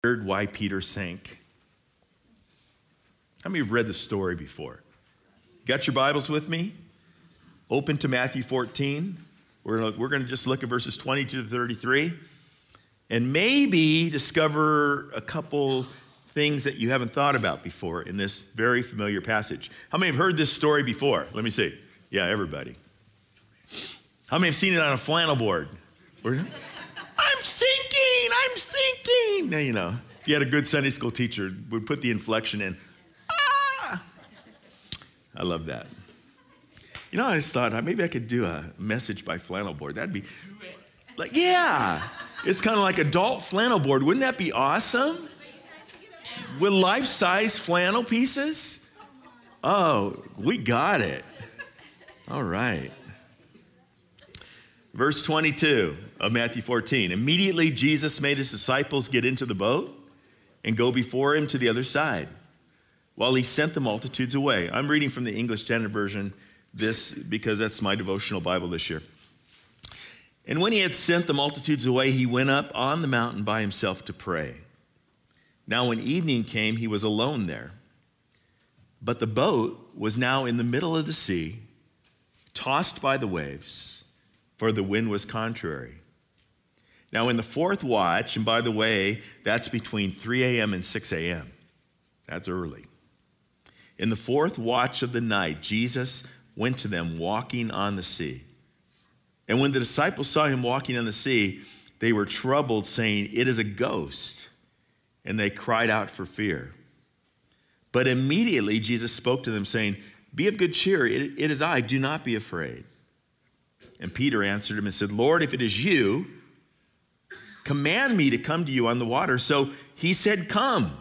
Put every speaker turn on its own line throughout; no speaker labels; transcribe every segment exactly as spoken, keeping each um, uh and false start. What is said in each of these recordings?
Why Peter sank. How many have read the story before? Got your Bibles with me? Open to Matthew fourteen. We're gonna, we're going to just look at verses twenty-two to thirty-three and maybe discover a couple things that you haven't thought about before in this very familiar passage. How many have heard this story before? Let me see. Yeah, everybody. How many have seen it on a flannel board? I'm sinking, I'm sinking. Now, you know, if you had a good Sunday school teacher, would put the inflection in. Ah! I love that. You know, I just thought maybe I could do a message by flannel board. That'd be like, yeah. It's kind of like adult flannel board. Wouldn't that be awesome? With life-size flannel pieces? Oh, we got it. All right. Verse twenty-two of Matthew fourteen. Immediately Jesus made his disciples get into the boat and go before him to the other side while he sent the multitudes away. I'm reading from the English Standard Version, this because that's my devotional Bible this year. And when he had sent the multitudes away, he went up on the mountain by himself to pray. Now when evening came, he was alone there. But the boat was now in the middle of the sea, tossed by the waves, for the wind was contrary. Now in the fourth watch, and by the way, that's between three a.m. and six a.m. That's early. In the fourth watch of the night, Jesus went to them walking on the sea. And when the disciples saw him walking on the sea, they were troubled, saying, "It is a ghost." And they cried out for fear. But immediately Jesus spoke to them, saying, "Be of good cheer, it, it is I, do not be afraid." And Peter answered him and said, "Lord, if it is you, command me to come to you on the water." So he said, "Come."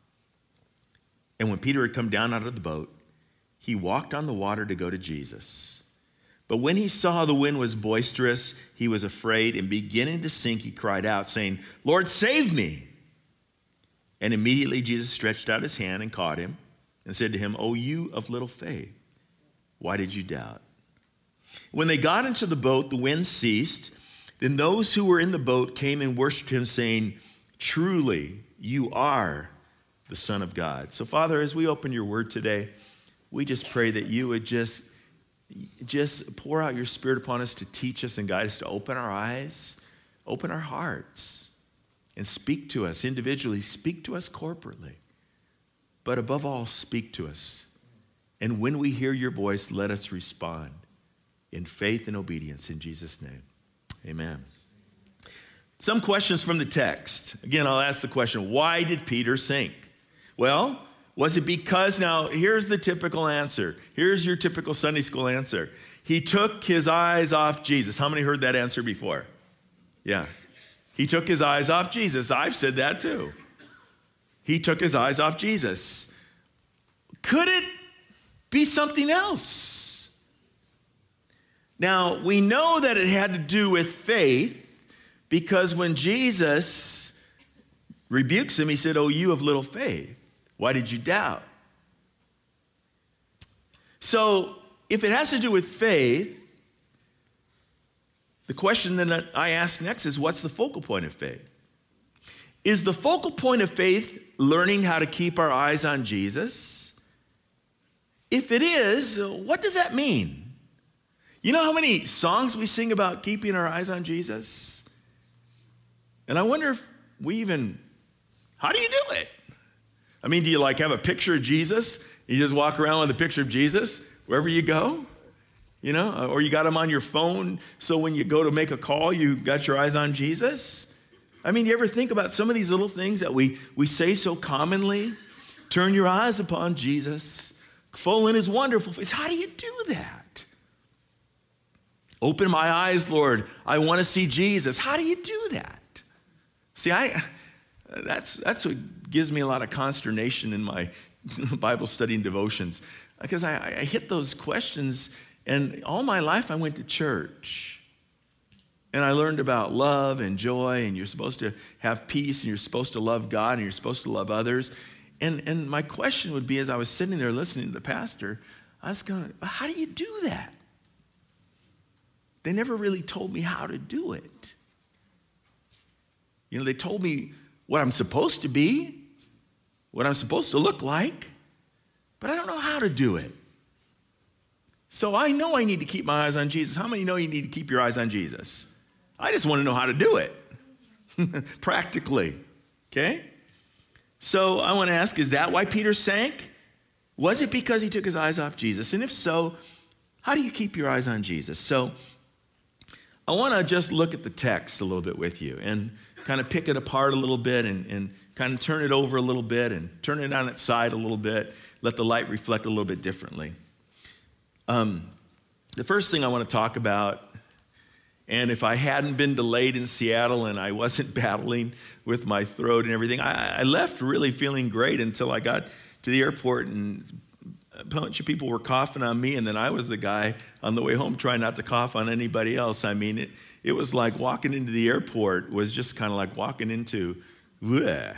And when Peter had come down out of the boat, he walked on the water to go to Jesus. But when he saw the wind was boisterous, he was afraid, and beginning to sink, he cried out, saying, "Lord, save me." And immediately Jesus stretched out his hand and caught him and said to him, "O you of little faith, why did you doubt?" When they got into the boat, the wind ceased. Then those who were in the boat came and worshiped him, saying, "Truly, you are the Son of God." So, Father, as we open your word today, we just pray that you would just, just pour out your Spirit upon us to teach us and guide us, to open our eyes, open our hearts, and speak to us individually, speak to us corporately. But above all, speak to us. And when we hear your voice, let us respond in faith and obedience in Jesus' name. Amen. Some questions from the text. Again, I'll ask the question, why did Peter sink? Well, was it because, now here's the typical answer. Here's your typical Sunday school answer. He took his eyes off Jesus. How many heard that answer before? Yeah. He took his eyes off Jesus. I've said that too. He took his eyes off Jesus. Could it be something else? Now, we know that it had to do with faith because when Jesus rebukes him, he said, "Oh, you of little faith, why did you doubt?" So, if it has to do with faith, the question then that I ask next is, what's the focal point of faith? Is the focal point of faith learning how to keep our eyes on Jesus? If it is, what does that mean? You know how many songs we sing about keeping our eyes on Jesus? And I wonder if we even, how do you do it? I mean, do you like have a picture of Jesus? You just walk around with a picture of Jesus wherever you go? You know, or you got him on your phone so when you go to make a call, you got your eyes on Jesus? I mean, you ever think about some of these little things that we, we say so commonly? Turn your eyes upon Jesus, full in his wonderful face. How do you do that? Open my eyes, Lord. I want to see Jesus. How do you do that? See, I that's that's what gives me a lot of consternation in my Bible study and devotions because I, I hit those questions, and all my life I went to church. And I learned about love and joy, and you're supposed to have peace, and you're supposed to love God, and you're supposed to love others. And, and my question would be, as I was sitting there listening to the pastor, I was going, how do you do that? They never really told me how to do it. You know, they told me what I'm supposed to be, what I'm supposed to look like, but I don't know how to do it. So I know I need to keep my eyes on Jesus. How many know you need to keep your eyes on Jesus? I just want to know how to do it practically, okay? So I want to ask, is that why Peter sank? Was it because he took his eyes off Jesus? And if so, how do you keep your eyes on Jesus? So I want to just look at the text a little bit with you and kind of pick it apart a little bit and, and kind of turn it over a little bit and turn it on its side a little bit, let the light reflect a little bit differently. Um, the first thing I want to talk about, and if I hadn't been delayed in Seattle and I wasn't battling with my throat and everything, I, I left really feeling great until I got to the airport and a bunch of people were coughing on me, and then I was the guy on the way home trying not to cough on anybody else. I mean, it, it was like walking into the airport was just kind of like walking into, bleh.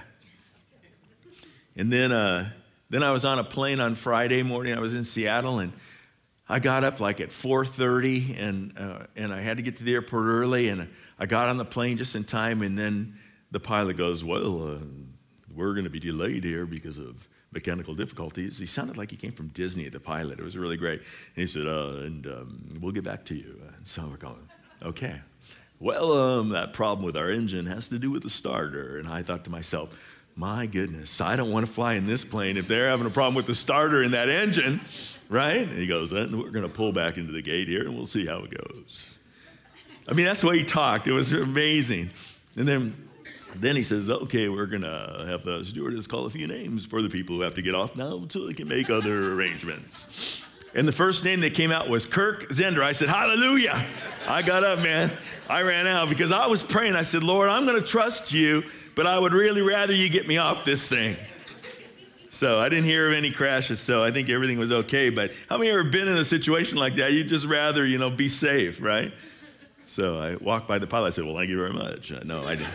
And then, uh, then I was on a plane on Friday morning. I was in Seattle, and I got up like at four thirty, and uh, and I had to get to the airport early, and I got on the plane just in time, and then the pilot goes, well, uh, we're going to be delayed here because of mechanical difficulties. He sounded like he came from Disney, the pilot. It was really great. And he said, uh, and um, we'll get back to you. And so we're going, okay. Well, um, that problem with our engine has to do with the starter. And I thought to myself, my goodness, I don't want to fly in this plane if they're having a problem with the starter in that engine, right? And he goes, then we're going to pull back into the gate here and we'll see how it goes. I mean, that's the way he talked. It was amazing. And then Then he says, okay, we're going to have the stewardess call a few names for the people who have to get off now until they can make other arrangements. And the first name that came out was Kirk Zender. I said, hallelujah. I got up, man. I ran out because I was praying. I said, Lord, I'm going to trust you, but I would really rather you get me off this thing. So I didn't hear of any crashes, so I think everything was okay. But how many ever been in a situation like that? You'd just rather, you know, be safe, right? So I walked by the pilot. I said, well, thank you very much. Uh, no, I didn't.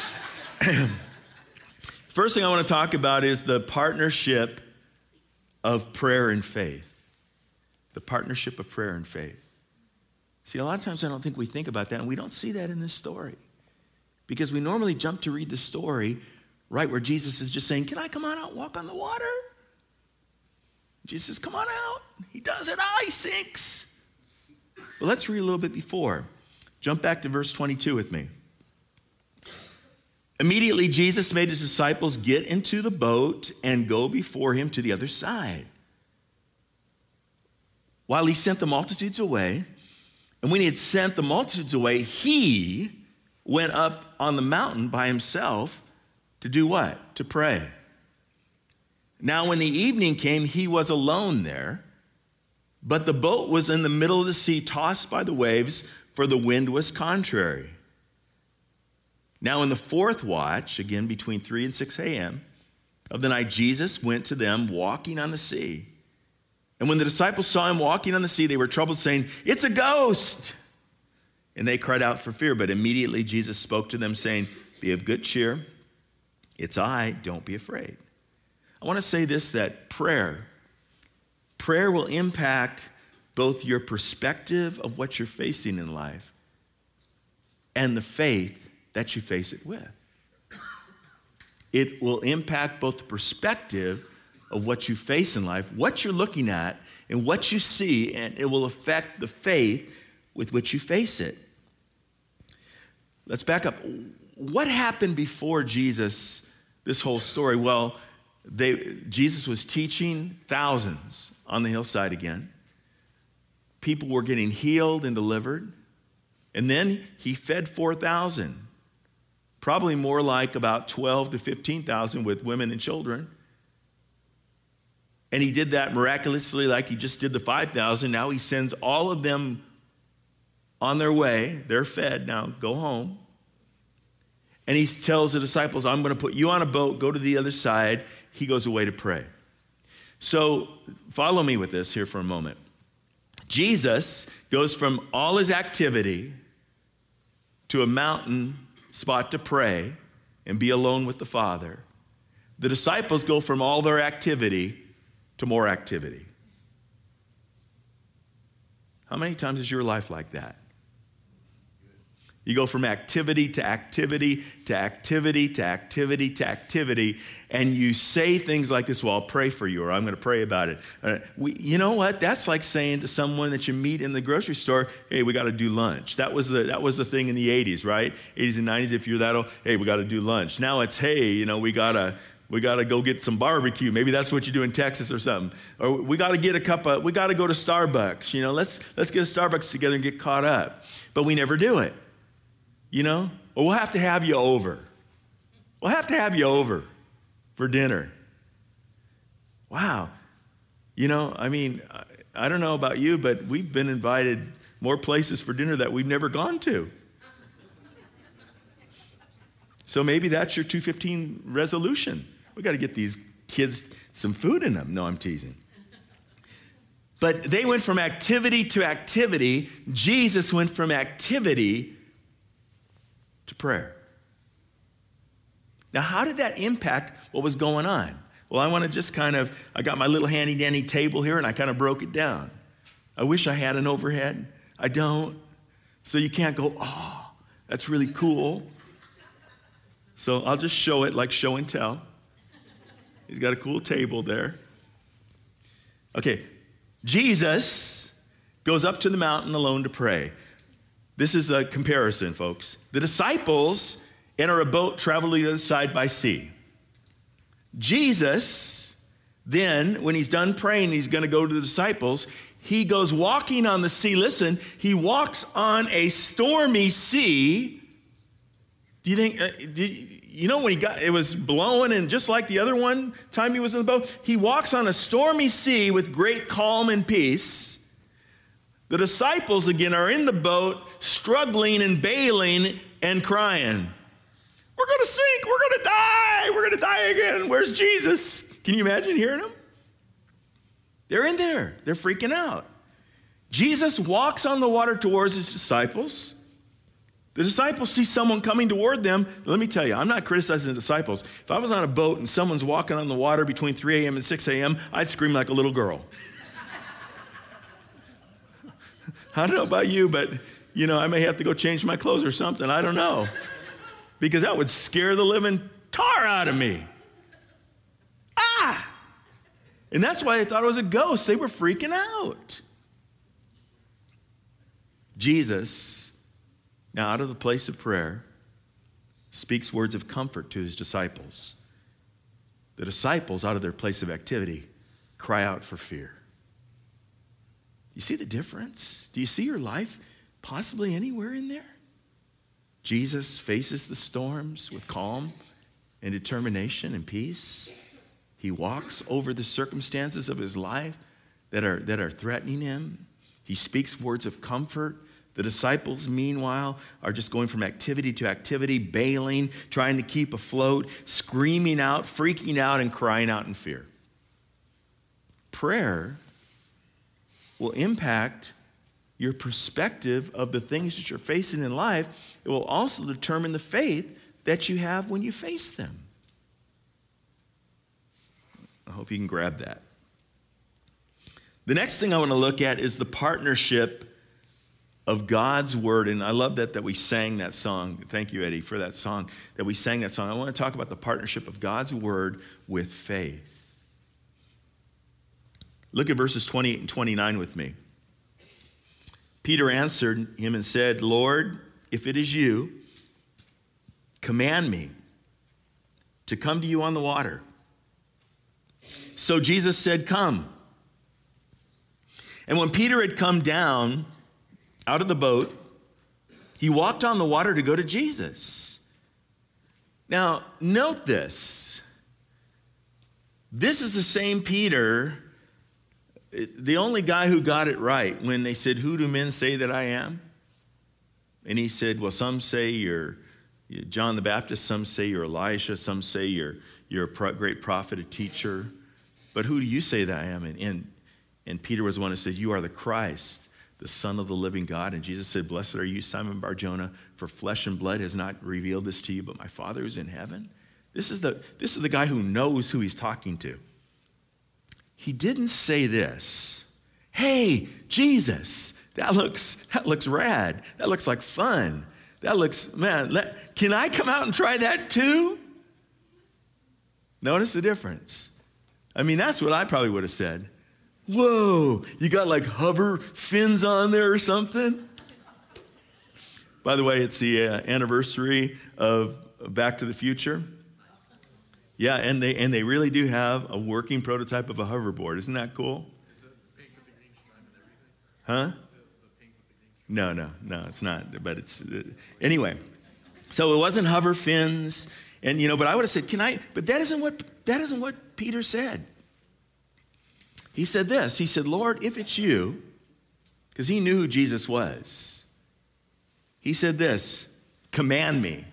First thing I want to talk about is the partnership of prayer and faith. The partnership of prayer and faith. See, a lot of times I don't think we think about that, and we don't see that in this story. Because we normally jump to read the story right where Jesus is just saying, can I come on out and walk on the water? Jesus says, come on out. He does it. Ah, he sinks. But let's read a little bit before. Jump back to verse twenty-two with me. Immediately, Jesus made his disciples get into the boat and go before him to the other side, while he sent the multitudes away. And when he had sent the multitudes away, he went up on the mountain by himself to do what? To pray. Now, when the evening came, he was alone there, but the boat was in the middle of the sea, tossed by the waves, for the wind was contrary. Now in the fourth watch, again between three and six a.m. of the night, Jesus went to them walking on the sea. And when the disciples saw him walking on the sea, they were troubled, saying, it's a ghost. And they cried out for fear. But immediately Jesus spoke to them, saying, be of good cheer. It's I, don't be afraid. I want to say this, that prayer, prayer will impact both your perspective of what you're facing in life and the faith that you face it with. It will impact both the perspective of what you face in life, what you're looking at, and what you see, and it will affect the faith with which you face it. Let's back up. What happened before Jesus, this whole story? Well, they, Jesus was teaching thousands on the hillside again. People were getting healed and delivered. And then he fed four thousand. Probably more like about twelve to fifteen thousand with women and children. And he did that miraculously like he just did the five thousand. Now he sends all of them on their way. They're fed. Now go home. And he tells the disciples, I'm going to put you on a boat, go to the other side. He goes away to pray. So follow me with this here for a moment. Jesus goes from all his activity to a mountain spot to pray and be alone with the Father. The disciples go from all their activity to more activity. How many times is your life like that? You go from activity to activity to activity to activity to activity, and you say things like this, well, I'll pray for you, or I'm going to pray about it. Uh, we, you know what? That's like saying to someone that you meet in the grocery store, hey, we got to do lunch. That was the that was the thing in the eighties, right? eighties and nineties, if you're that old, hey, we got to do lunch. Now it's, hey, you know, we got to we got to go get some barbecue. Maybe that's what you do in Texas or something. Or we got to get a cup of, we got to go to Starbucks. You know, let's let's get a Starbucks together and get caught up. But we never do it. You know, well, we'll have to have you over. We'll have to have you over for dinner. Wow. You know, I mean, I don't know about you, but we've been invited more places for dinner that we've never gone to. So maybe that's your two fifteen resolution. We got to get these kids some food in them. No, I'm teasing. But they went from activity to activity. Jesus went from activity to prayer. Now, how did that impact what was going on? Well, I want to just kind of, I got my little handy-dandy table here, and I kind of broke it down. I wish I had an overhead. I don't. So you can't go, oh, that's really cool. So I'll just show it like show and tell. He's got a cool table there. Okay, Jesus goes up to the mountain alone to pray. This is a comparison, folks. The disciples enter a boat, travel to the other side by sea. Jesus, then, when he's done praying, he's going to go to the disciples. He goes walking on the sea. Listen, he walks on a stormy sea. Do you think, uh, do you, you know when he got, it was blowing, and just like the other one time he was in the boat, he walks on a stormy sea with great calm and peace. The disciples, again, are in the boat, struggling and bailing and crying. We're going to sink. We're going to die. We're going to die again. Where's Jesus? Can you imagine hearing them? They're in there. They're freaking out. Jesus walks on the water towards his disciples. The disciples see someone coming toward them. Let me tell you, I'm not criticizing the disciples. If I was on a boat and someone's walking on the water between three a.m. and six a.m., I'd scream like a little girl. I don't know about you, but, you know, I may have to go change my clothes or something. I don't know. Because that would scare the living tar out of me. Ah! And that's why they thought it was a ghost. They were freaking out. Jesus, now out of the place of prayer, speaks words of comfort to his disciples. The disciples, out of their place of activity, cry out for fear. You see the difference? Do you see your life possibly anywhere in there? Jesus faces the storms with calm and determination and peace. He walks over the circumstances of his life that are, that are threatening him. He speaks words of comfort. The disciples, meanwhile, are just going from activity to activity, bailing, trying to keep afloat, screaming out, freaking out, and crying out in fear. Prayer will impact your perspective of the things that you're facing in life. It will also determine the faith that you have when you face them. I hope you can grab that. The next thing I want to look at is the partnership of God's word. And I love that that we sang that song. Thank you, Eddie, for that song, that we sang that song. I want to talk about the partnership of God's word with faith. Look at verses twenty-eight and twenty-nine with me. Peter answered him and said, Lord, if it is you, command me to come to you on the water. So Jesus said, come. And when Peter had come down out of the boat, he walked on the water to go to Jesus. Now, note this. This is the same Peter, the only guy who got it right when they said, who do men say that I am? And he said, well, some say you're John the Baptist, some say you're Elisha, some say you're, you're a great prophet, a teacher. But who do you say that I am? And, and, and Peter was the one who said, you are the Christ, the Son of the living God. And Jesus said, blessed are you, Simon Bar-Jonah, for flesh and blood has not revealed this to you, but my Father who's in heaven. This is the, this is the guy who knows who he's talking to. He didn't say this, hey, Jesus, that looks, that looks rad. That looks like fun. that looks, man, let, can I come out and try that too? Notice the difference. I mean, that's what I probably would have said. Whoa, you got like hover fins on there or something? By the way, it's the uh, anniversary of Back to the Future. Yeah, and they and they really do have a working prototype of a hoverboard. Isn't that cool?
Is it pink with the green stripe and everything?
Huh?
The, the pink with the green stripe.
No, no, no, it's not. But it's uh, anyway. So it wasn't hover fins, and you know. But I would have said, "Can I?" But that isn't what that isn't what Peter said. He said this. He said, "Lord, if it's you," because he knew who Jesus was. He said this: "Command me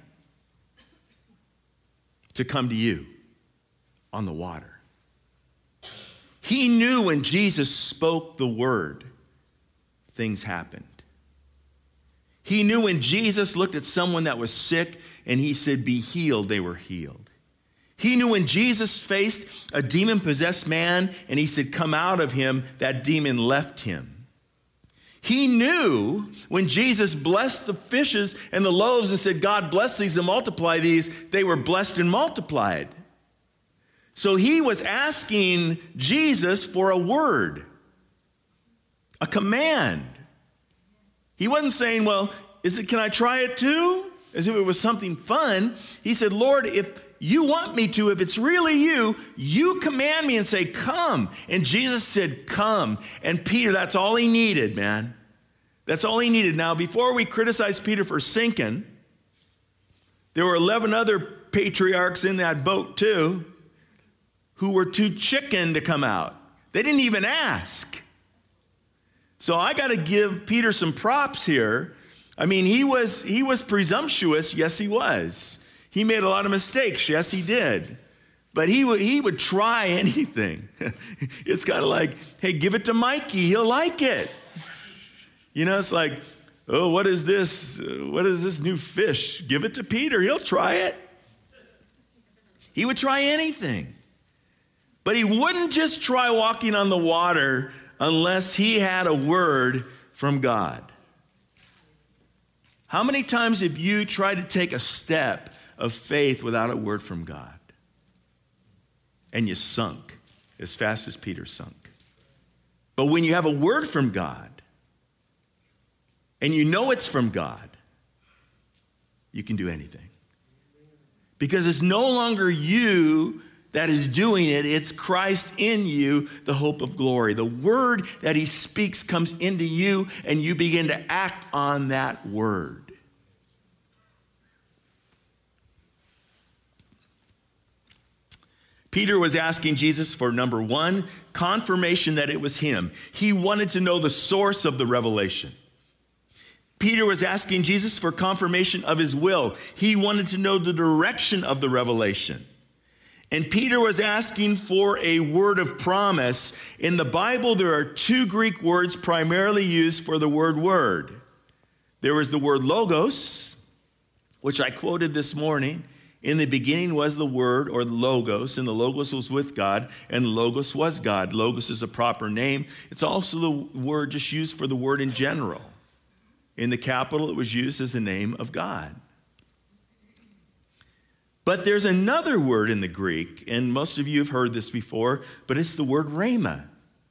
to come to you on the water." He knew when Jesus spoke the word, things happened. He knew when Jesus looked at someone that was sick and he said, "Be healed," they were healed. He knew when Jesus faced a demon-possessed man and he said, "Come out of him," that demon left him. He knew when Jesus blessed the fishes and the loaves and said, "God bless these and multiply these," they were blessed and multiplied. So he was asking Jesus for a word, a command. He wasn't saying, "Well, is it, can I try it too?" As if it was something fun. He said, "Lord, if you want me to, if it's really you, you command me and say, 'Come.'" And Jesus said, "Come." And Peter, that's all he needed, man. That's all he needed. Now, before we criticize Peter for sinking, there were eleven other patriarchs in that boat too who were too chicken to come out. They didn't even ask. So I got to give Peter some props here. I mean, he was he was presumptuous. Yes, he was. He made a lot of mistakes. Yes, he did. But he would he would try anything. It's kind of like, hey, give it to Mikey. He'll like it. You know, it's like, oh, what is this? What is this new fish? Give it to Peter. He'll try it. He would try anything. But he wouldn't just try walking on the water unless he had a word from God. How many times have you tried to take a step of faith without a word from God? And you sunk as fast as Peter sunk. But when you have a word from God, and you know it's from God, you can do anything. Because it's no longer you that is doing it, it's Christ in you, the hope of glory. The word that he speaks comes into you, and you begin to act on that word. Peter was asking Jesus for, number one, confirmation that it was him. He wanted to know the source of the revelation. Peter was asking Jesus for confirmation of his will. He wanted to know the direction of the revelation. And Peter was asking for a word of promise. In the Bible, there are two Greek words primarily used for the word word. There was the word logos, which I quoted this morning. In the beginning was the Word, or the Logos, and the Logos was with God, and the Logos was God. Logos is a proper name. It's also the word just used for the word in general. In the capital, it was used as the name of God. But there's another word in the Greek, and most of you have heard this before, but it's the word rhema.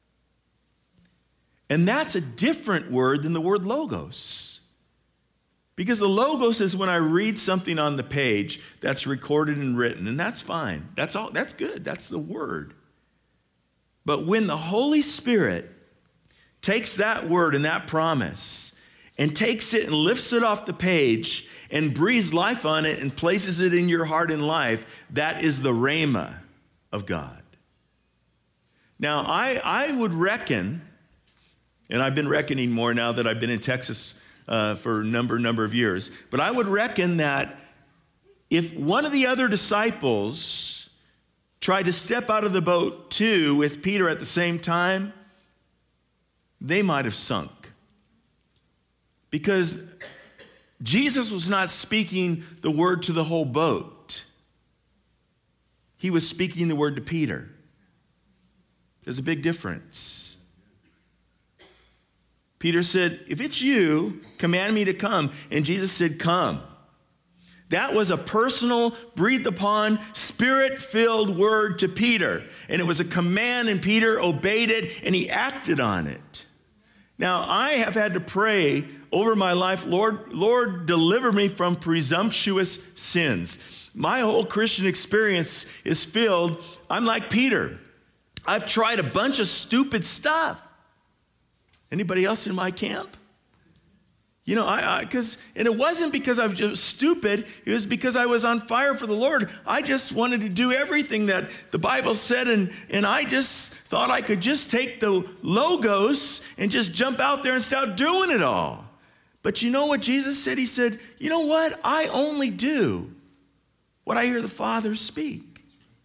And that's a different word than the word logos. Because the logos is when I read something on the page that's recorded and written, and that's fine. That's all. That's good. That's the word. But when the Holy Spirit takes that word and that promise and takes it and lifts it off the page and breathes life on it and places it in your heart and life, that is the rhema of God. Now, I, I would reckon, and I've been reckoning more now that I've been in Texas Uh, for a number, number of years. But I would reckon that if one of the other disciples tried to step out of the boat too with Peter at the same time, they might have sunk. Because Jesus was not speaking the word to the whole boat. He was speaking the word to Peter. There's a big difference. Peter said, if it's you, command me to come. And Jesus said, come. That was a personal, breathed upon, spirit-filled word to Peter. And it was a command, and Peter obeyed it, and he acted on it. Now, I have had to pray over my life, Lord, Lord, deliver me from presumptuous sins. My whole Christian experience is filled, I'm like Peter. I've tried a bunch of stupid stuff. Anybody else in my camp? You know, I, because, and it wasn't because I was just stupid. It was because I was on fire for the Lord. I just wanted to do everything that the Bible said, and, and I just thought I could just take the logos and just jump out there and start doing it all. But you know what Jesus said? He said, you know what? I only do what I hear the Father speak.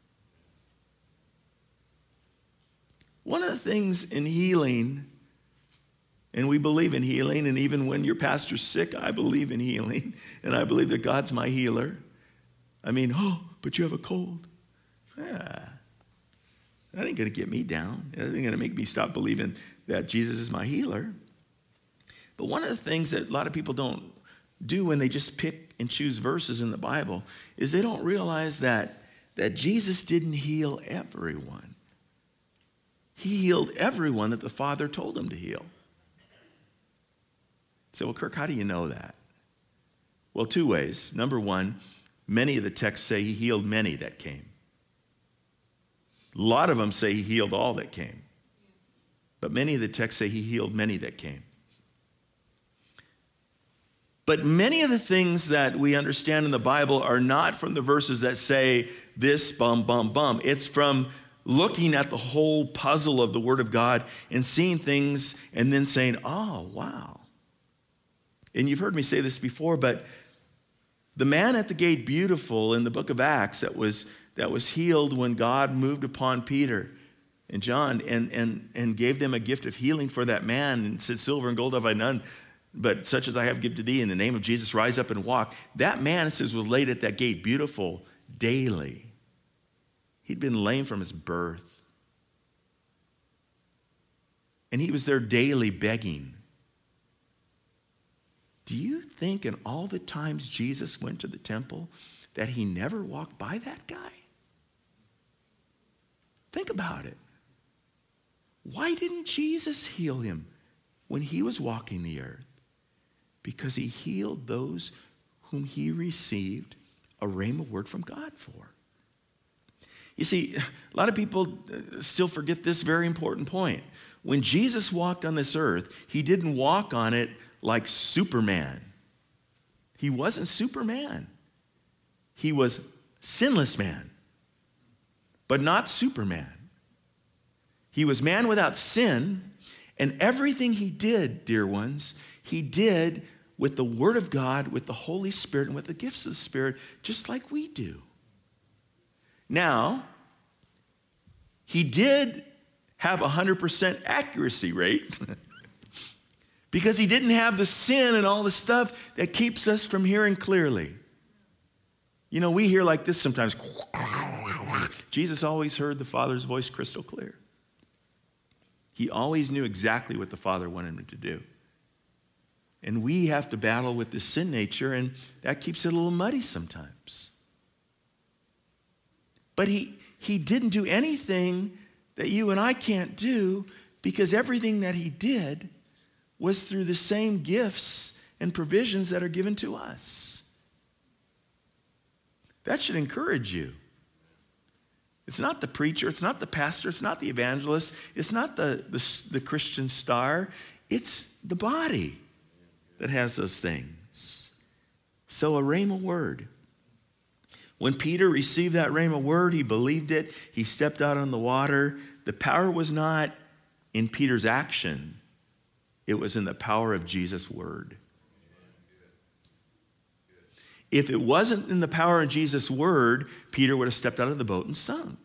One of the things in healing, and we believe in healing, and even when your pastor's sick, I believe in healing, and I believe that God's my healer. I mean, oh, but you have a cold. Yeah. That ain't going to get me down. That ain't going to make me stop believing that Jesus is my healer. But one of the things that a lot of people don't do when they just pick and choose verses in the Bible is they don't realize that, that Jesus didn't heal everyone. He healed everyone that the Father told him to heal. So, well, Kirk, how do you know that? Well, two ways. Number one, many of the texts say he healed many that came. A lot of them say he healed all that came. But many of the texts say he healed many that came. But many of the things that we understand in the Bible are not from the verses that say this, bum, bum, bum. It's from looking at the whole puzzle of the Word of God and seeing things and then saying, oh, wow. And you've heard me say this before, but the man at the gate beautiful in the book of Acts that was, that was healed when God moved upon Peter and John and, and, and gave them a gift of healing for that man and said, silver and gold have I none, but such as I have give to thee, in the name of Jesus, rise up and walk. That man, it says, was laid at that gate beautiful daily. He'd been lame from his birth. And he was there daily begging. Do you think in all the times Jesus went to the temple that he never walked by that guy? Think about it. Why didn't Jesus heal him when he was walking the earth? Because he healed those whom he received a rhema word from God for. You see, a lot of people still forget this very important point. When Jesus walked on this earth, he didn't walk on it like Superman. He wasn't Superman. He was sinless man, but not Superman. He was man without sin, and everything he did, dear ones, he did with the Word of God, with the Holy Spirit, and with the gifts of the Spirit, just like we do. Now, he did have a one hundred percent accuracy rate because he didn't have the sin and all the stuff that keeps us from hearing clearly. You know, we hear like this sometimes. Jesus always heard the Father's voice crystal clear. He always knew exactly what the Father wanted him to do. And we have to battle with this sin nature, and that keeps it a little muddy sometimes. But he, he didn't do anything that you and I can't do, because everything that he did was through the same gifts and provisions that are given to us. That should encourage you. It's not the preacher, it's not the pastor, it's not the evangelist, it's not the, the, the Christian star, it's the body that has those things. So a rhema word. When Peter received that rhema word, he believed it, he stepped out on the water. The power was not in Peter's action, it was in the power of Jesus' word. If it wasn't in the power of Jesus' word, Peter would have stepped out of the boat and sunk.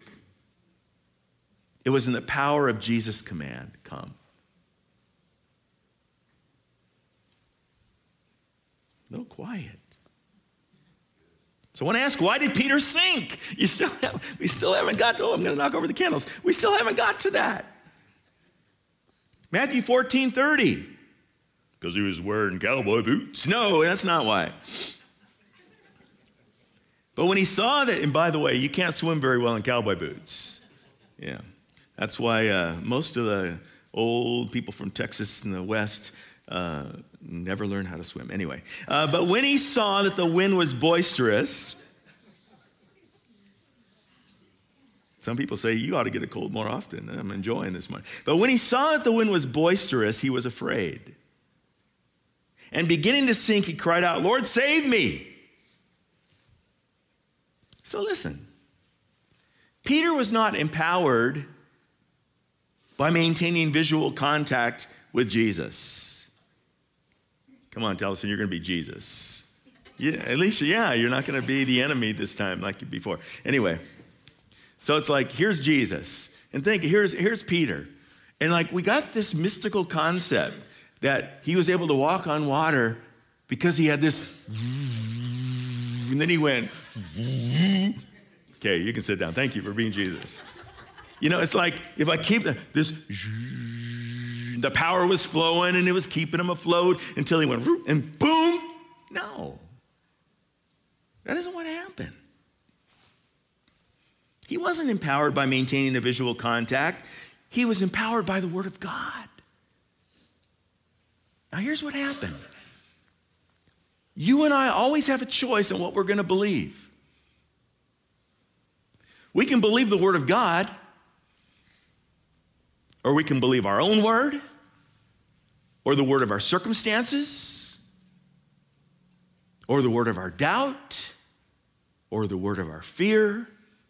It was in the power of Jesus' command, come. A little quiet. So I want to ask, why did Peter sink? You still have, we still haven't got to, oh, I'm going to knock over the candles. We still haven't got to that. Matthew fourteen thirty. Because he was wearing cowboy boots. No, that's not why. But when he saw that, and by the way, you can't swim very well in cowboy boots. Yeah. That's why uh, most of the old people from Texas and the West uh, never learn how to swim. Anyway, uh, but when he saw that the wind was boisterous, some people say you ought to get a cold more often. I'm enjoying this one. But when he saw that the wind was boisterous, he was afraid. And beginning to sink, he cried out, "Lord, save me." So listen, Peter was not empowered by maintaining visual contact with Jesus. Come on, tell us, you're going to be Jesus. Yeah, at least, yeah, you're not going to be the enemy this time like before. Anyway, so it's like, here's Jesus. And think, here's, here's Peter. And like, we got this mystical concept that he was able to walk on water because he had this, and then he went, okay, you can sit down. Thank you for being Jesus. You know, it's like, if I keep this, the power was flowing and it was keeping him afloat until he went, and boom. No. That isn't what happened. He wasn't empowered by maintaining a visual contact. He was empowered by the Word of God. Now, here's what happened. You and I always have a choice on what we're going to believe. We can believe the Word of God, or we can believe our own word, or the word of our circumstances, or the word of our doubt, or the word of our fear.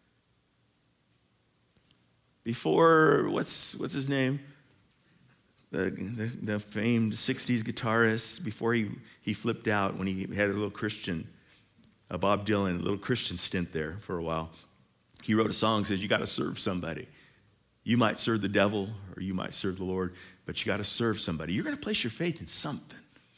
Before, what's, what's his name? The, the, the famed sixties guitarist, before he, he flipped out when he had his little Christian, uh, Bob Dylan, a little Christian stint there for a while. He wrote a song that says, you got to serve somebody. You might serve the devil or you might serve the Lord, but you got to serve somebody. You're going to place your faith in something.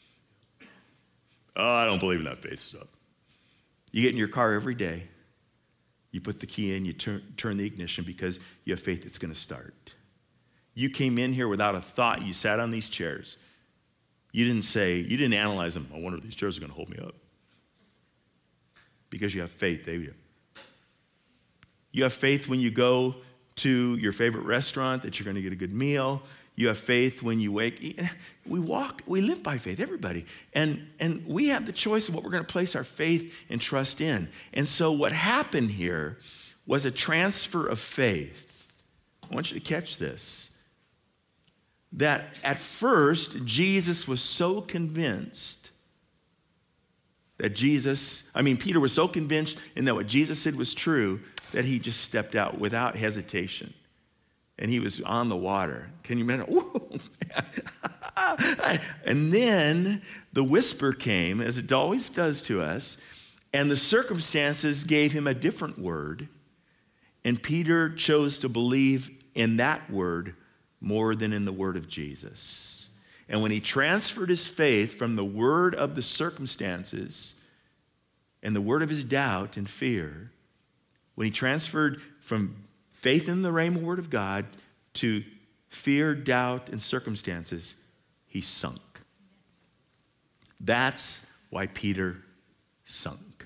Oh, I don't believe in that faith stuff. You get in your car every day. You put the key in, you turn, turn the ignition because you have faith it's going to start. You came in here without a thought. You sat on these chairs. You didn't say, you didn't analyze them. I wonder if these chairs are going to hold me up. Because you have faith, they do. You have faith when you go to your favorite restaurant that you're going to get a good meal. You have faith when you wake. We walk, we live by faith, everybody. And, and we have the choice of what we're going to place our faith and trust in. And so what happened here was a transfer of faith. I want you to catch this. That at first, Jesus was so convinced that Jesus, I mean, Peter was so convinced in that what Jesus said was true that he just stepped out without hesitation. And he was on the water. Can you imagine? And then the whisper came, as it always does to us, and the circumstances gave him a different word. And Peter chose to believe in that word more than in the word of Jesus. And when he transferred his faith from the word of the circumstances and the word of his doubt and fear, when he transferred from faith in the rhema word of God to fear, doubt, and circumstances, he sunk. That's why Peter sunk.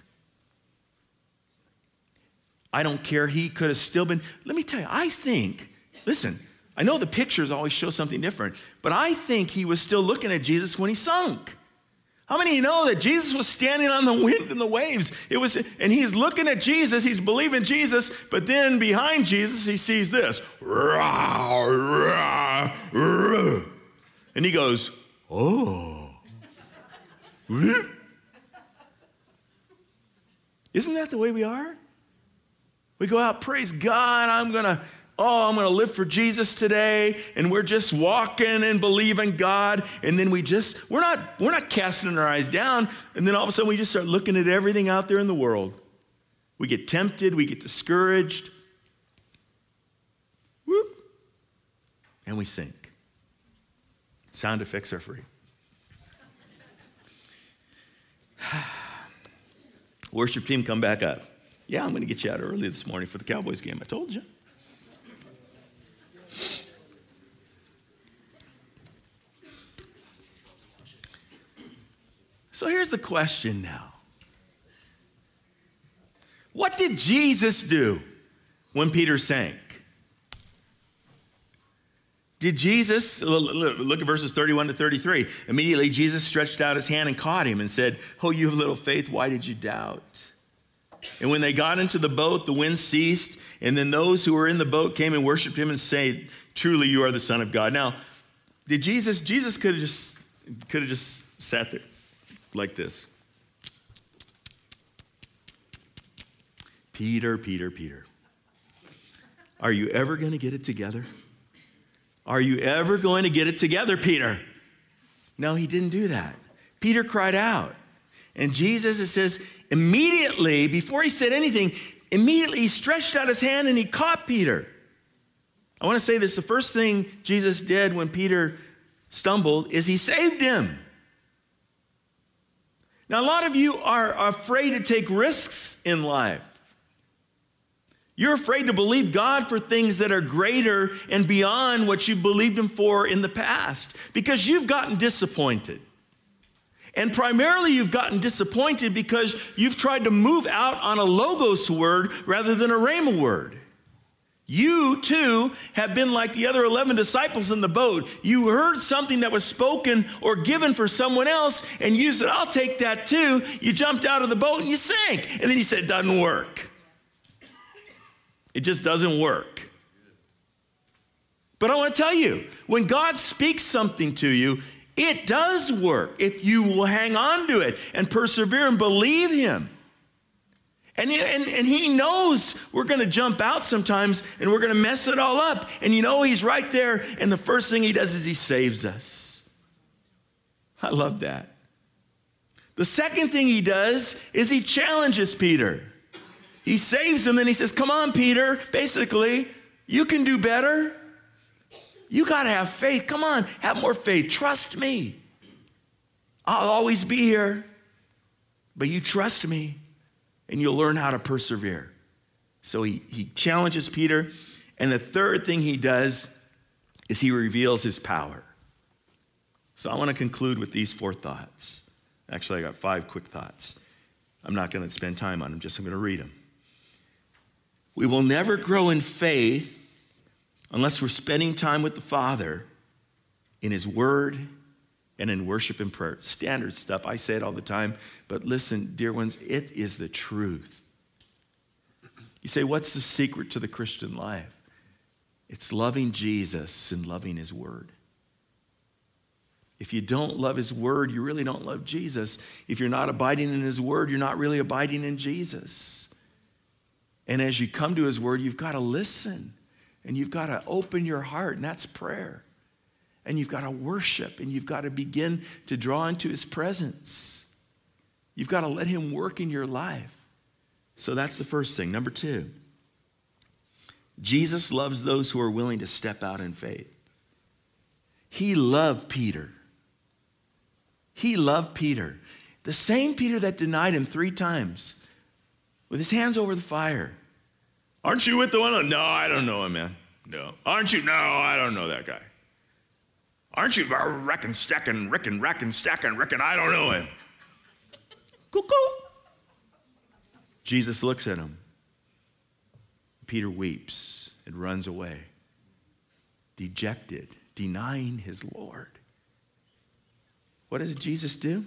I don't care. He could have still been. Let me tell you, I think, listen, I know the pictures always show something different, but I think he was still looking at Jesus when he sunk. How many of you know that Jesus was standing on the wind and the waves? It was, and he's looking at Jesus, he's believing Jesus, but then behind Jesus, he sees this. And he goes, oh. Isn't that the way we are? We go out, praise God, I'm going to, oh, I'm going to live for Jesus today, and we're just walking and believing God, and then we just, we're not, we're not casting our eyes down, and then all of a sudden we just start looking at everything out there in the world. We get tempted, we get discouraged, whoop, and we sink. Sound effects are free. Worship team, come back up. Yeah, I'm going to get you out early this morning for the Cowboys game. I told you. So here's the question now. What did Jesus do when Peter sank? Did Jesus, look at verses thirty-one to thirty-three. Immediately Jesus stretched out his hand and caught him and said, "Oh, you have little faith, why did you doubt?" And when they got into the boat, the wind ceased, and then those who were in the boat came and worshiped him and said, "Truly you are the Son of God." Now, did Jesus, Jesus could have just, could have just sat there like this. Peter, Peter, Peter, are you ever going to get it together? Are you ever going to get it together, Peter? No, he didn't do that. Peter cried out. And Jesus, it says, immediately, before he said anything, immediately he stretched out his hand and he caught Peter. I want to say this. The first thing Jesus did when Peter stumbled is he saved him. Now, a lot of you are afraid to take risks in life. You're afraid to believe God for things that are greater and beyond what you believed him for in the past because you've gotten disappointed. And primarily you've gotten disappointed because you've tried to move out on a logos word rather than a rhema word. You, too, have been like the other eleven disciples in the boat. You heard something that was spoken or given for someone else, and you said, "I'll take that too." You jumped out of the boat and you sank. And then you said, "It doesn't work." It just doesn't work. But I want to tell you, when God speaks something to you, it does work if you will hang on to it and persevere and believe him. And, and, and he knows we're going to jump out sometimes and we're going to mess it all up. And you know he's right there. And the first thing he does is he saves us. I love that. The second thing he does is he challenges Peter. He saves him and he says, "Come on, Peter. Basically, you can do better. You got to have faith. Come on, have more faith. Trust me. I'll always be here. But you trust me and you'll learn how to persevere." So he, he challenges Peter. And the third thing he does is he reveals his power. So I want to conclude with these four thoughts. Actually, I got five quick thoughts. I'm not going to spend time on them, just I'm going to read them. We will never grow in faith unless we're spending time with the Father in his word and in worship and prayer. Standard stuff. I say it all the time. But listen, dear ones, it is the truth. You say, what's the secret to the Christian life? It's loving Jesus and loving his word. If you don't love his word, you really don't love Jesus. If you're not abiding in his word, you're not really abiding in Jesus. And as you come to his word, you've got to listen. And you've got to open your heart, and that's prayer. And you've got to worship, and you've got to begin to draw into his presence. You've got to let him work in your life. So that's the first thing. Number two, Jesus loves those who are willing to step out in faith. He loved Peter. He loved Peter. The same Peter that denied him three times with his hands over the fire. "Aren't you with the one?" "No, I don't know him, man. No." "Aren't you?" "No, I don't know that guy." "Aren't you?" "Reckon, stacking, reckon, reckon, stacking, reckon, I don't know him." Cuckoo. Jesus looks at him. Peter weeps and runs away, dejected, denying his Lord. What does Jesus do?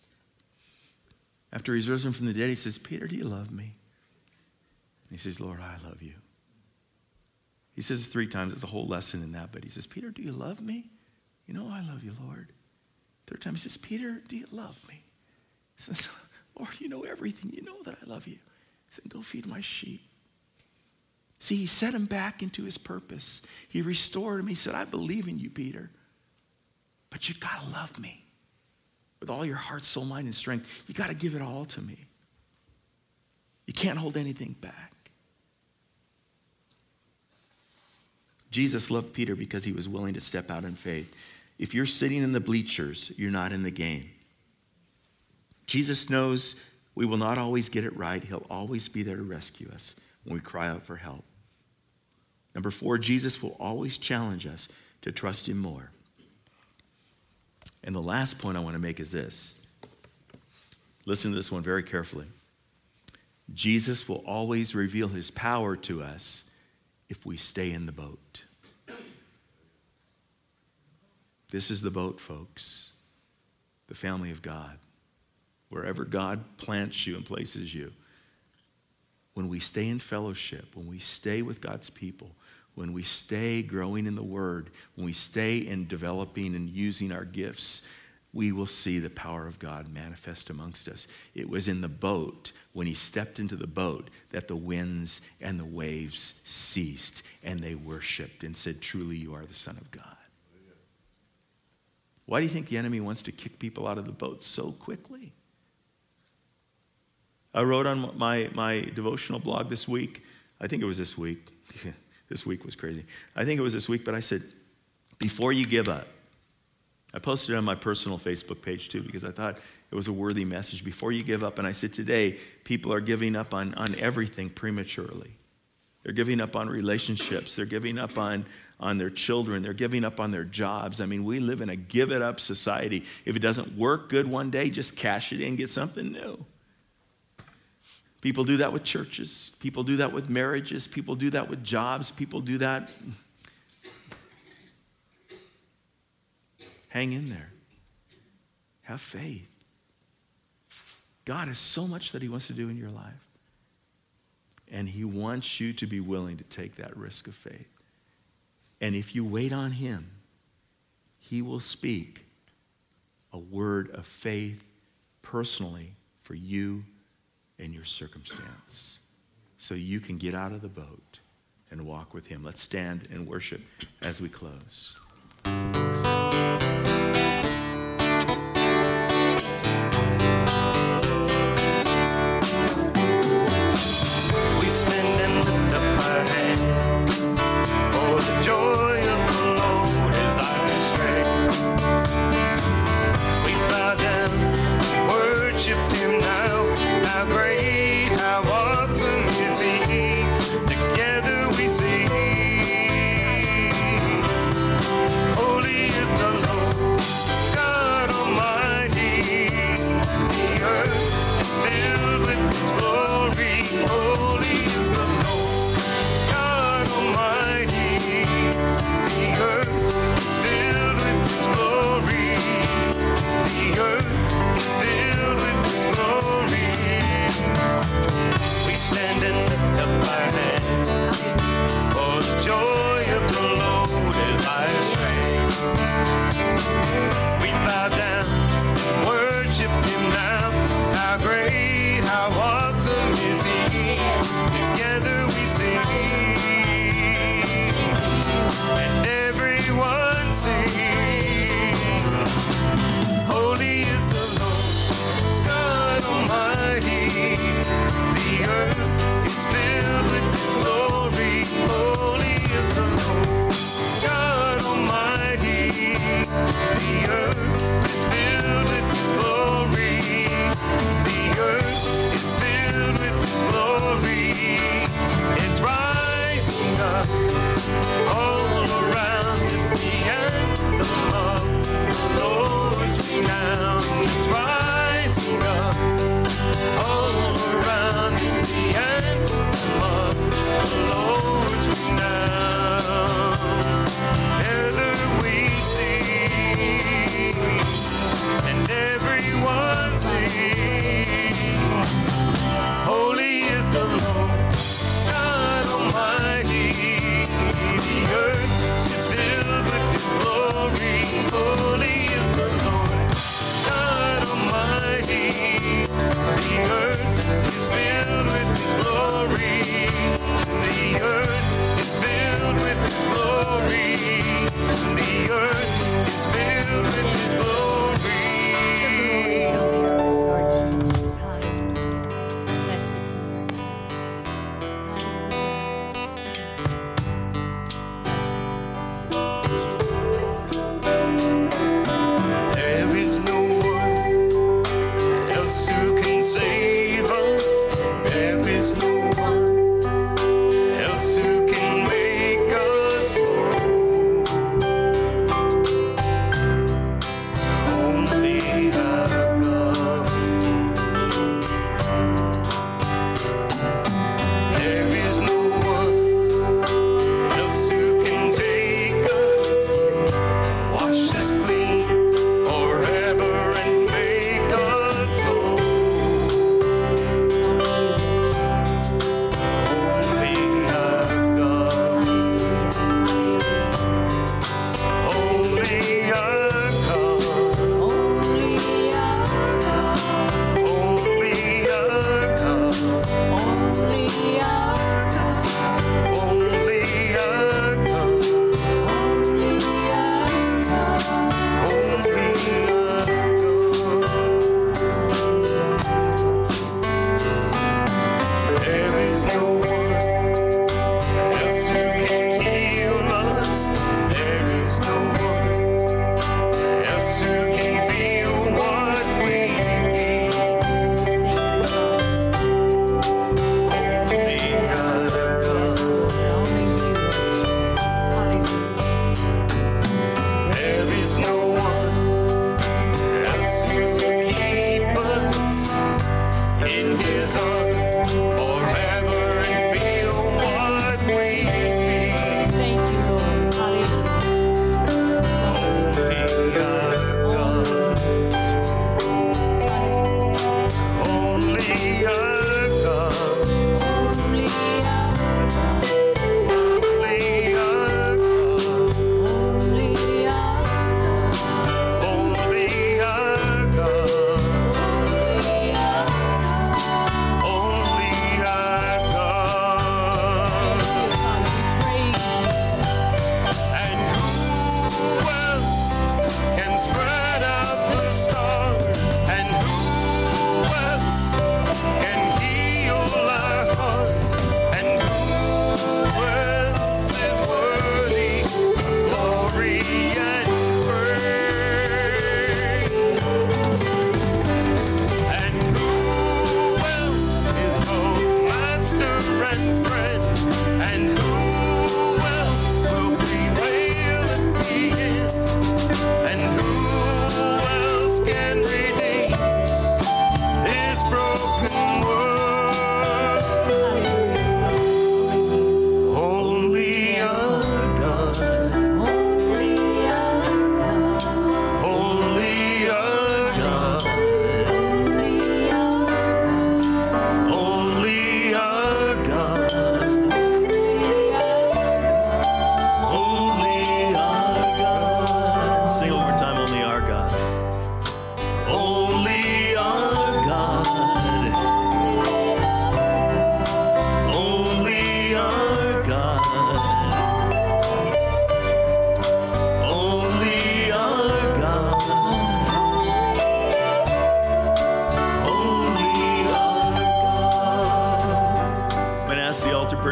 After he's risen from the dead, he says, "Peter, do you love me?" And he says, "Lord, I love you." He says it three times. There's a whole lesson in that. But he says, "Peter, do you love me?" "You know I love you, Lord." Third time he says, "Peter, do you love me?" He says, "Lord, you know everything. You know that I love you." He said, "Go feed my sheep." See, he set him back into his purpose. He restored him. He said, "I believe in you, Peter. But you got to love me with all your heart, soul, mind, and strength. You got to give it all to me. You can't hold anything back." Jesus loved Peter because he was willing to step out in faith. If you're sitting in the bleachers, you're not in the game. Jesus knows we will not always get it right. He'll always be there to rescue us when we cry out for help. Number four, Jesus will always challenge us to trust him more. And the last point I want to make is this. Listen to this one very carefully. Jesus will always reveal his power to us if we stay in the boat. This is the boat, folks. The family of God. Wherever God plants you and places you. When we stay in fellowship, when we stay with God's people, when we stay growing in the Word, when we stay in developing and using our gifts, we will see the power of God manifest amongst us. It was in the boat, when he stepped into the boat, that the winds and the waves ceased, and they worshiped and said, truly you are the Son of God. Why do you think the enemy wants to kick people out of the boat so quickly? I wrote on my, my devotional blog this week, I think it was this week. This week was crazy. I think it was this week, but I said, before you give up, I posted it on my personal Facebook page too because I thought it was a worthy message. Before you give up, and I said today, people are giving up on, on everything prematurely. They're giving up on relationships. They're giving up on, on their children. They're giving up on their jobs. I mean, we live in a give-it-up society. If it doesn't work good one day, just cash it in, get something new. People do that with churches. People do that with marriages. People do that with jobs. People do that. Hang in there. Have faith. God has so much that he wants to do in your life. And he wants you to be willing to take that risk of faith. And if you wait on him, he will speak a word of faith personally for you and your circumstance. So you can get out of the boat and walk with him. Let's stand and worship as we close.
Holy is the Lord, God Almighty.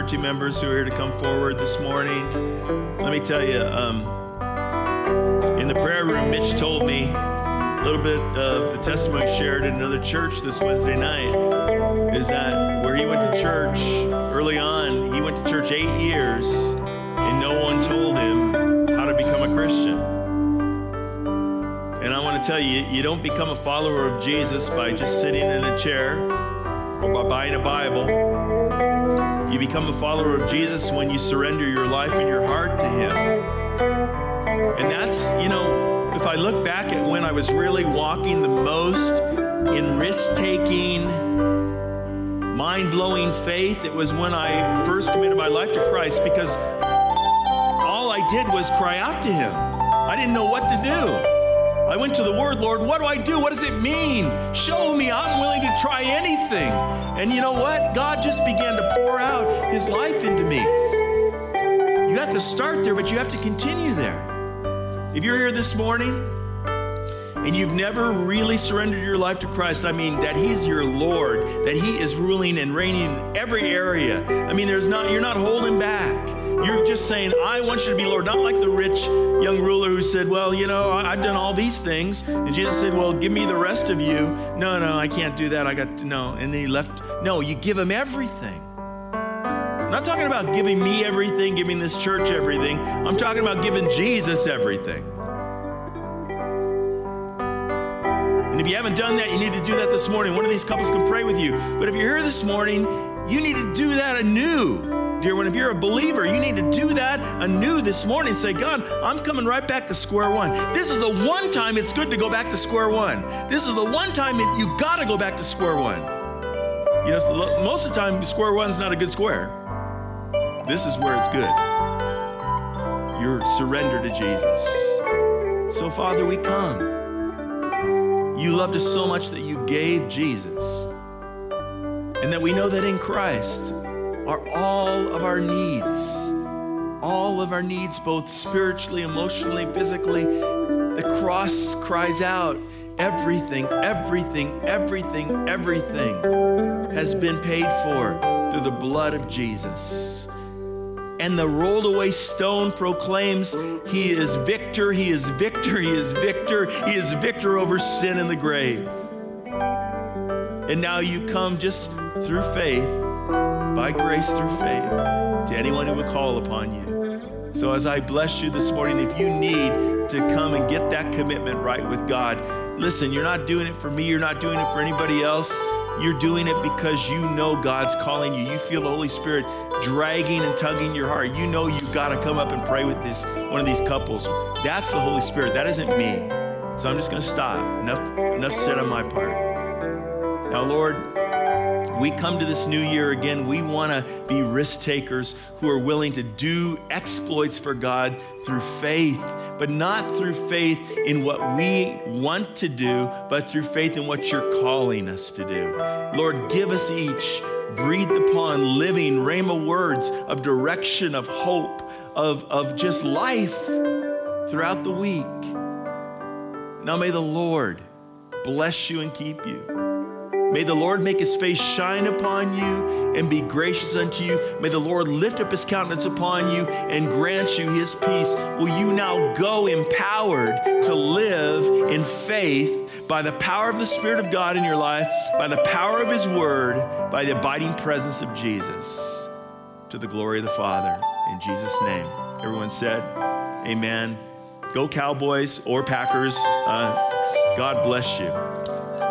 team members who are here to come forward this morning. Let me tell you, um, in the prayer room, Mitch told me a little bit of a testimony shared in another church this Wednesday night, is that where he went to church early on, he went to church eight years, and no one told him how to become a Christian. And I want to tell you, you don't become a follower of Jesus by just sitting in a chair or by buying a Bible. You become a follower of Jesus when you surrender your life and your heart to him. And that's, you know, if I look back at when I was really walking the most in risk-taking, mind-blowing faith, it was when I first committed my life to Christ, because all I did was cry out to him. I didn't know what to do. I went to the Word, Lord, what do I do? What does it mean? Show me. I'm willing to try anything. And you know what? God just began to pour out his life into me. You have to start there, but you have to continue there. If you're here this morning and you've never really surrendered your life to Christ, I mean that he's your Lord, that he is ruling and reigning in every area. I mean, there's not, you're not holding back. You're just saying, I want you to be Lord. Not like the rich young ruler who said, well, you know, I've done all these things. And Jesus said, well, give me the rest of you. No, no, I can't do that. I got to, no. And then he left. No, you give him everything. I'm not talking about giving me everything, giving this church everything. I'm talking about giving Jesus everything. And if you haven't done that, you need to do that this morning. One of these couples can pray with you. But if you're here this morning, you need to do that anew. Dear one, if you're a believer, you need to do that anew this morning. Say, God, I'm coming right back to square one. This is the one time it's good to go back to square one. This is the one time it, you got to go back to square one. You know, most of the time, square one's not a good square. This is where it's good. Your surrender to Jesus. So, Father, we come. You loved us so much that you gave Jesus. And that we know that in Christ are all of our needs. All of our needs, both spiritually, emotionally, physically. The cross cries out, everything, everything, everything, everything has been paid for through the blood of Jesus. And the rolled away stone proclaims, he is victor, he is victor, he is victor, he is victor over sin and the grave. And now you come just through faith, by grace through faith, to anyone who would call upon you. So as I bless you this morning, if you need to come and get that commitment right with God, listen, you're not doing it for me, you're not doing it for anybody else. You're doing it because you know God's calling you. You feel the Holy Spirit dragging and tugging your heart. You know you've got to come up and pray with this one of these couples. That's the Holy Spirit. That isn't me. So I'm just going to stop. Enough, enough said on my part. Now, Lord, we come to this new year again. We want to be risk takers who are willing to do exploits for God through faith, but not through faith in what we want to do, but through faith in what you're calling us to do. Lord, give us each breathed upon living rhema words of direction, of hope, of, of just life throughout the week. Now may the Lord bless you and keep you. May the Lord make his face shine upon you and be gracious unto you. May the Lord lift up his countenance upon you and grant you his peace. Will you now go empowered to live in faith by the power of the Spirit of God in your life, by the power of his word, by the abiding presence of Jesus, to the glory of the Father, in Jesus' name. Everyone said, amen. Go Cowboys or Packers. Uh, God bless you.